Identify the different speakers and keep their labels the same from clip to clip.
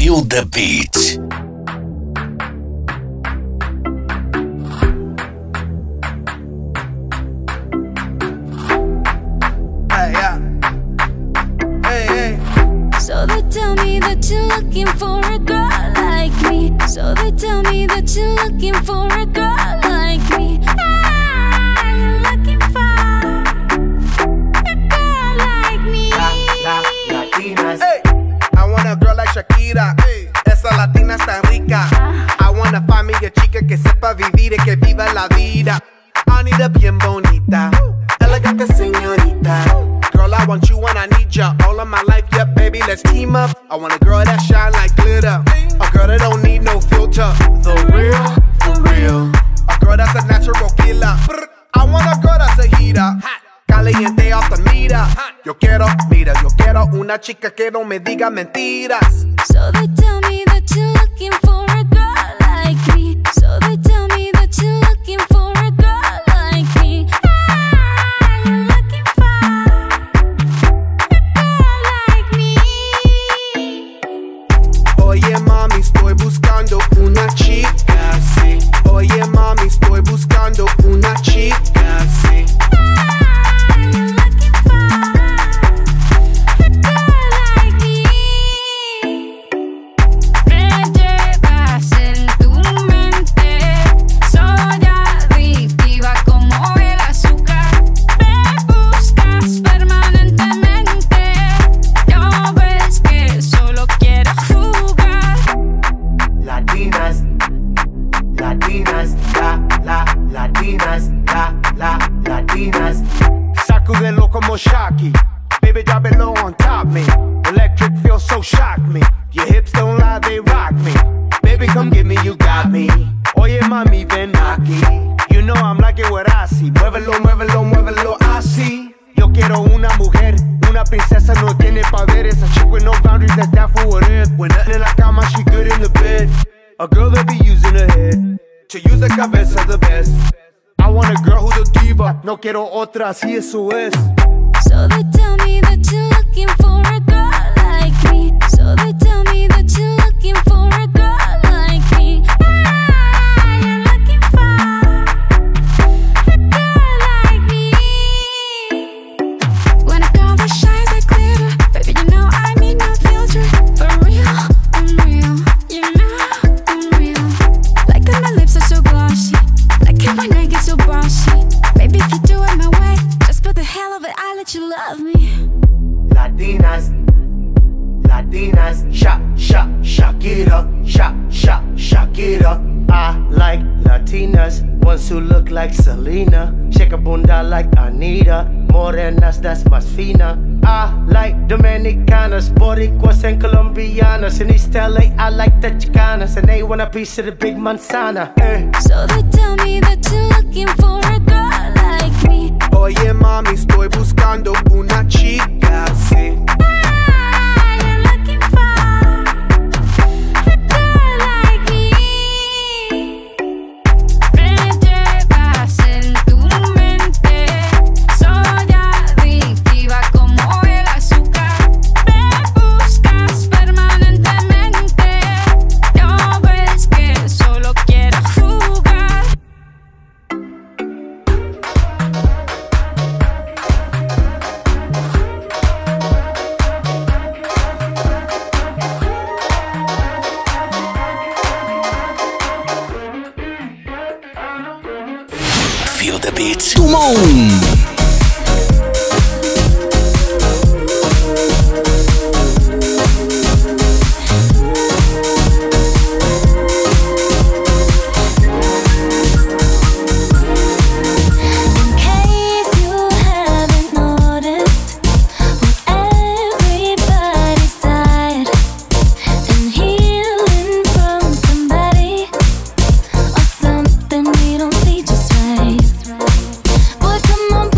Speaker 1: Feel the Beat.
Speaker 2: So they tell me that you're looking for a girl like me. So they tell me that you're looking for a girl like me. You're looking for a girl like me.
Speaker 3: Latinas. Hey, I want a girl like Shakira. Hey, esa latina está rica. I wanna find me a chica que sepa vivir y que viva la vida. Anita bien bonita, elegante señorita. Girl, I want you when I need ya. All of my life, yeah, baby, let's team up. I want a girl that shine like glitter. A girl that don't need no filter. The real, for real. A girl that's a natural killer. I want a girl that's a heater. Caliente off the meter. Yo quiero, mira, yo quiero una chica que no me diga mentiras.
Speaker 2: So they tell me that you're looking for a girl like me. So they tell me that you're looking for a girl like me. You're looking for a girl like me.
Speaker 3: Oye mami, estoy buscando una chica, sí. Oye mami, estoy buscando una chica, sí. Sacudelo como Shocky. Baby, drop it low on top me. Electric feels so shock me. Your hips don't lie, they rock me. Baby, come get me, you got me. Oye, mami, ven aquí. You know I'm liking what I see. Muévelo, muévelo, muévelo así. Yo quiero una mujer, una princesa, no tiene poderes. A chick with no boundaries, that's down for what it. When nothing in la cama, she good in the bed. A girl that be using her head to use the cabeza the best. I want a girl who's a diva. No quiero otra, así eso es.
Speaker 2: So they tell me that you're looking for a girl like me. So they tell me that you're looking for a girl like me. You're looking for a girl like me. When a girl that shines like glitter, baby, you know I need no filter. For real, I'm real. You know I'm real. Like that my lips are so glossy. Like it when I get so bossy. Baby, if you do it my way, just for the hell of it, I'll let you love me.
Speaker 3: Latinas, Latinas, Shakira, Shakira. I like Latinas, ones who look like Selena. Shake a bunda like Anita, morenas, that's más fina. I like Dominicanas, Boricuas and Colombianas. In East LA, I like the Chicanas, and they want a piece of the big manzana.
Speaker 2: So they tell me that you're looking for a girl like me.
Speaker 3: Oye mami, estoy buscando una chica, sí.
Speaker 2: You're looking for a girl like me. Me llevas en tu mente. Soy adictiva como el azúcar. Me buscas permanentemente. No ves que solo quiero jugar.
Speaker 1: Feel the Beat. Come on!
Speaker 2: Boy, come on,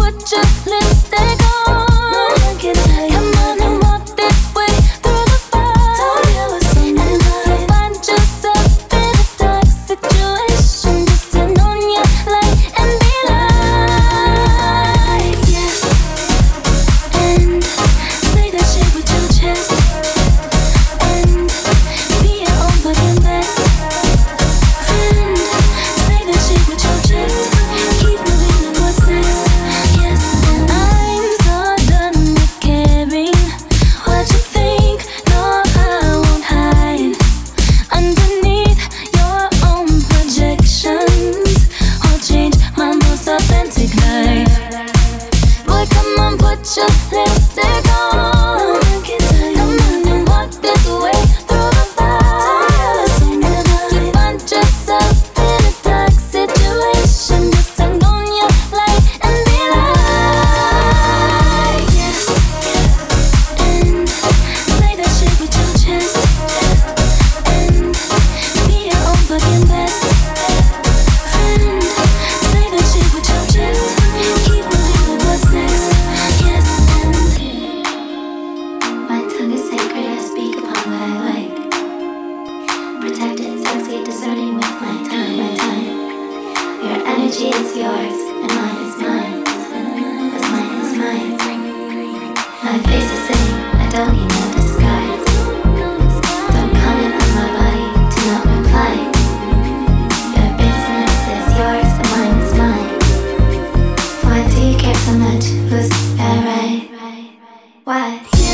Speaker 4: protected, sexy, discerning with my time, my time. Your energy is yours, and mine is mine. 'Cause mine is mine. My face is same, I don't need no disguise. Don't comment on my body, do not reply. Your business is yours, and mine is mine. Why do you care so much? Who's right? Why?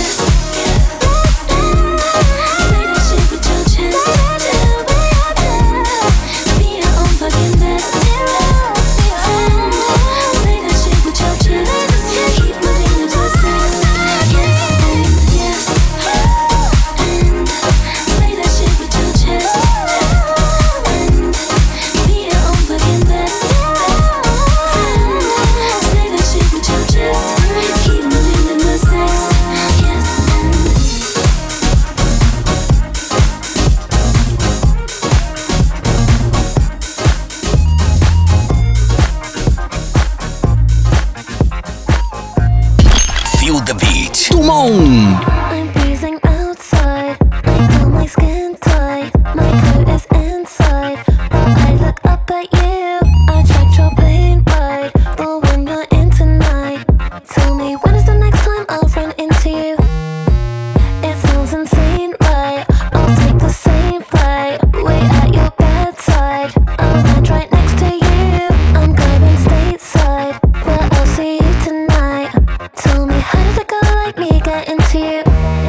Speaker 5: I'm freezing outside. I feel my skin tight. My coat is inside. While I look up at you, I checked your plane ride. The one you're in tonight. Tell me, when is the next time I'll run into you? It sounds insane, right? I'll take the same flight. Wait at your bedside. I'll land right next to you. I'm going stateside. Where I'll see you tonight. Tell me, how did a girl like me get into you?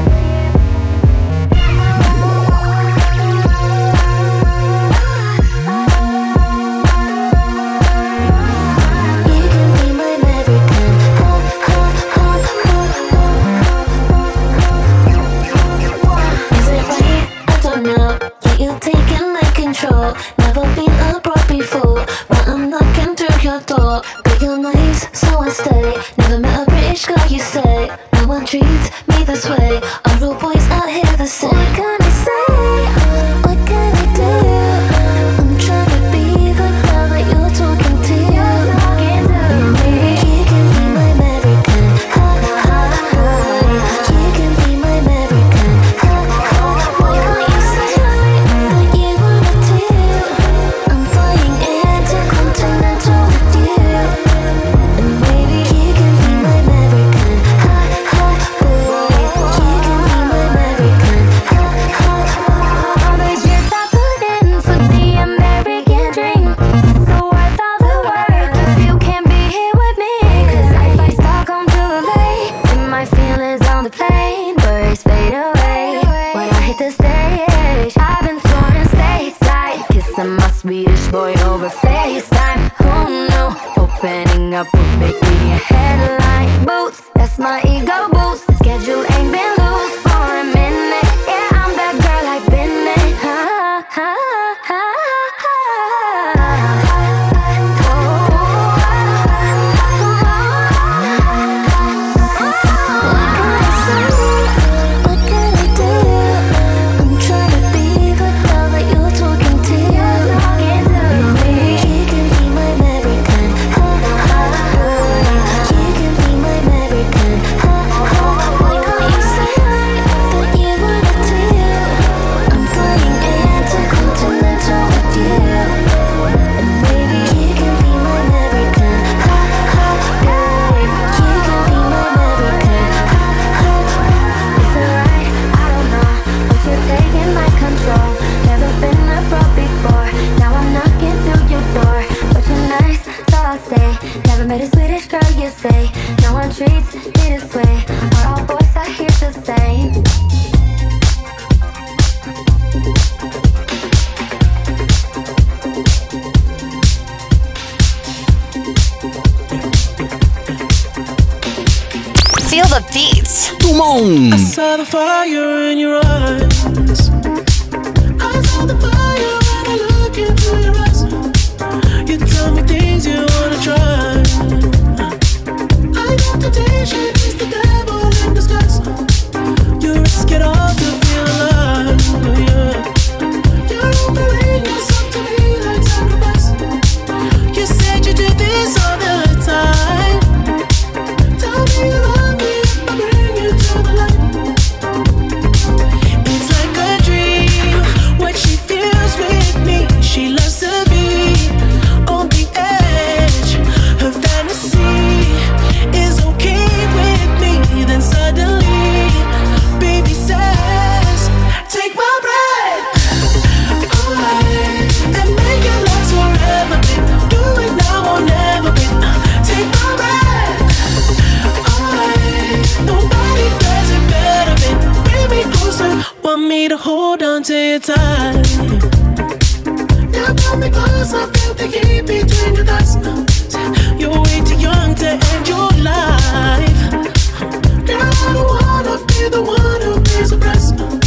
Speaker 5: You can be my American. Is it right? I don't know. Yeah, you're taking my control. Never been abroad before, but I'm knocking through your door. But you're nice, so I stay. Never met a British guy, you say. No one treats me this way. Are all boys out here the same? What can I say? What can I do? I'm trying to be the girl that you're talking to. Maybe you can be my American. You can be my American. Why can't you say that you wanna do? I'm flying intercontinental with you. And maybe you can be my American. Boy, you can be my American.
Speaker 4: All the years I put in for the American dream, so worth all the work if you can't be here with me. 'Cause if I start home too late, then my feelings on the plane birds fade away. When I hit the stage, I've been touring stateside, kissing my Swedish boy over FaceTime. Who knew opening up would make me a headline? Boots, that's my ego boost. Schedule ain't been loose for a minute. Yeah, I'm that girl I've been in.
Speaker 5: What can I do? I'm trying to be the girl that you're talking to. Maybe you can be my American. You can be my American. Why can't you say that you wanna do? I'm flying intercontinental with you. And maybe you can be my American. You can be my American.
Speaker 4: Is it right? I don't know, but you're taking my control. Never been abroad before, now I'm knocking through your door. But you're nice, so I'll stay. Never met a Swedish girl, you say. No one treats me this way. Are all boys out here the same?
Speaker 6: Feel the beats.
Speaker 1: Dumont.
Speaker 7: I saw the fire in your eyes. I saw the fire when I look into your eyes. You tell me things you wanna try. I got the temptation, it's the devil in disguise. You risk it all to feel alive, yeah. You're offering yourself to me like sacrifice. You said you do this all the time. Tell me you love me if I bring you to the light. It's like hold on to your tight. Now pull me close, I feel the heat between your thighs. You're way too young to end your life. Girl, I don't wanna be the one who pays the price.